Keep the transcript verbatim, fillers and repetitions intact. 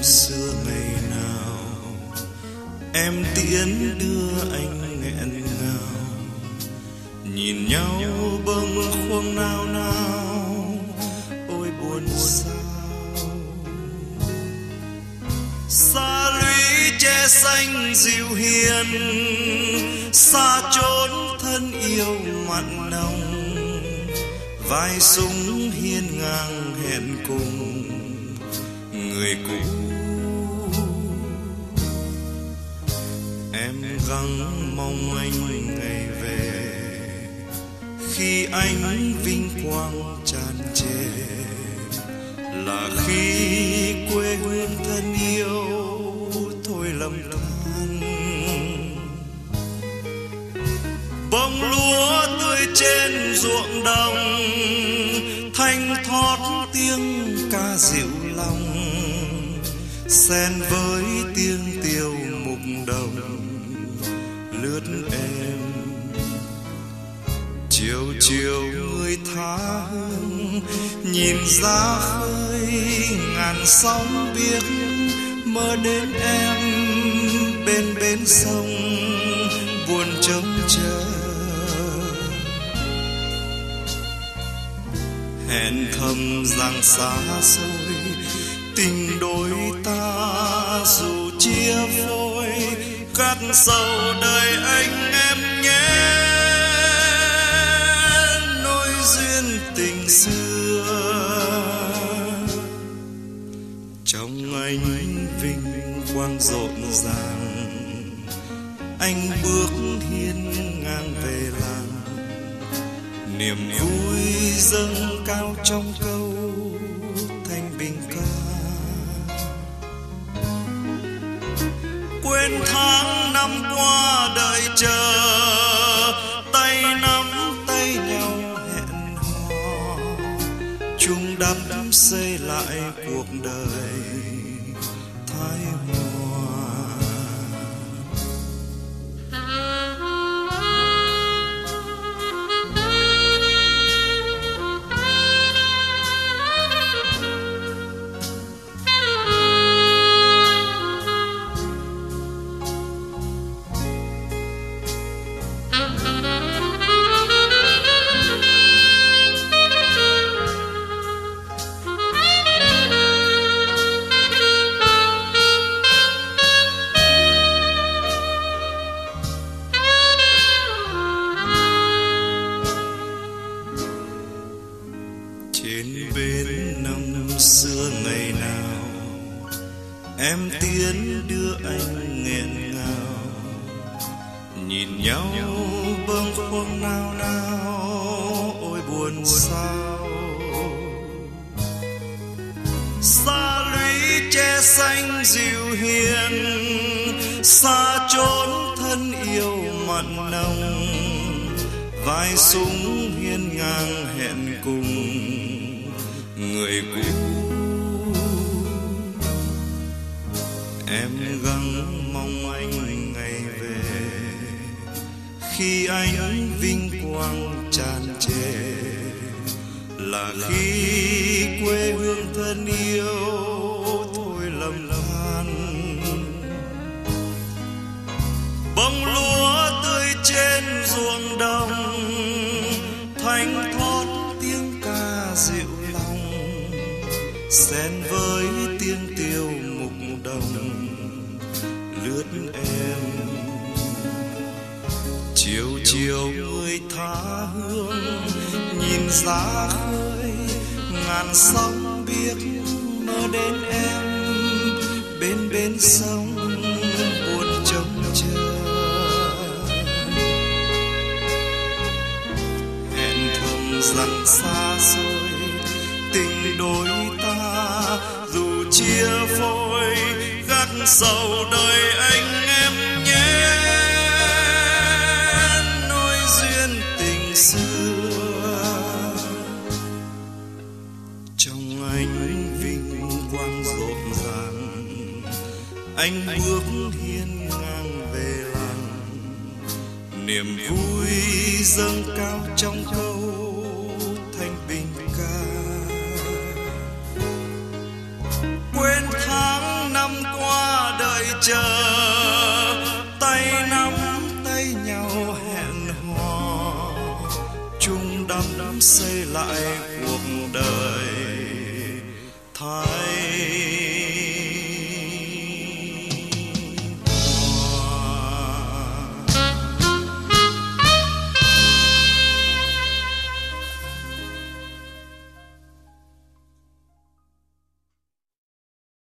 xưa ngày nào em tiễn đưa anh nghẹn ngào, nhìn nhau bâng khuâng nao nao, ôi buồn sao. Xa lũy tre xanh dịu hiền, xa chốn thân yêu mặn nồng, vai súng hiên ngang hẹn cùng người cũ. Em gắng mong anh ngày về, khi anh vinh quang tràn trề, là khi quê hương thân yêu thôi lầm than. Bông lúa tươi trên ruộng đồng, thanh thoát tiếng ca dịu lòng, xen với tiếng tiêu mục đồng lướt em. Chiều chiều người tha hương, nhìn ra khơi ngàn sóng biếc, mơ đến em bên bên sông buồn trông chờ. Hẹn thầm rằng xa xôi tình đôi ta, dù chia phôi cắt sầu đời anh em nhé. Nối duyên tình xưa trong anh vinh quang rộn ràng, anh bước hiên ngang về làng, niềm vui dâng cao trong câu thanh bình ca. Quên tháng năm qua đợi chờ, tay nắm tay nhau hẹn hò, chung đắp xây lại cuộc đời thái hòa. Trên bên năm xưa ngày nào em tiến đưa anh nghẹn ngào, nhìn nhau bâng khuâng nao nao, ôi buồn sao. Xa lũy tre xanh dịu hiền, xa chốn thân yêu mặn nồng, vai súng hiên ngang hẹn cùng người cũ. Em gắng mong anh ngày về, khi anh vinh quang tràn trề, là khi quê hương thân yêu thôi lầm than. Bông lúa tươi trên ruộng đồng, thanh thoát tiếng ca dịu lòng, xen với tiếng tiêu mục đồng lướt em. Chiều chiều người tha hương, nhìn ra khơi ngàn sóng biếc, mơ đến em bên bên sông buồn trông chờ. Hẹn thầm rằng xa xôi tình đôi ta, dù chia phôi gác sầu đời anh em nhé. Nối duyên tình xưa trong anh vinh quang rộn ràng, anh bước hiên ngang về làng, niềm vui dâng cao trong câu thanh bình ca. Quên tháng chờ tay nắm tay nhau hẹn hò chung đắm xây lại cuộc đời. Thái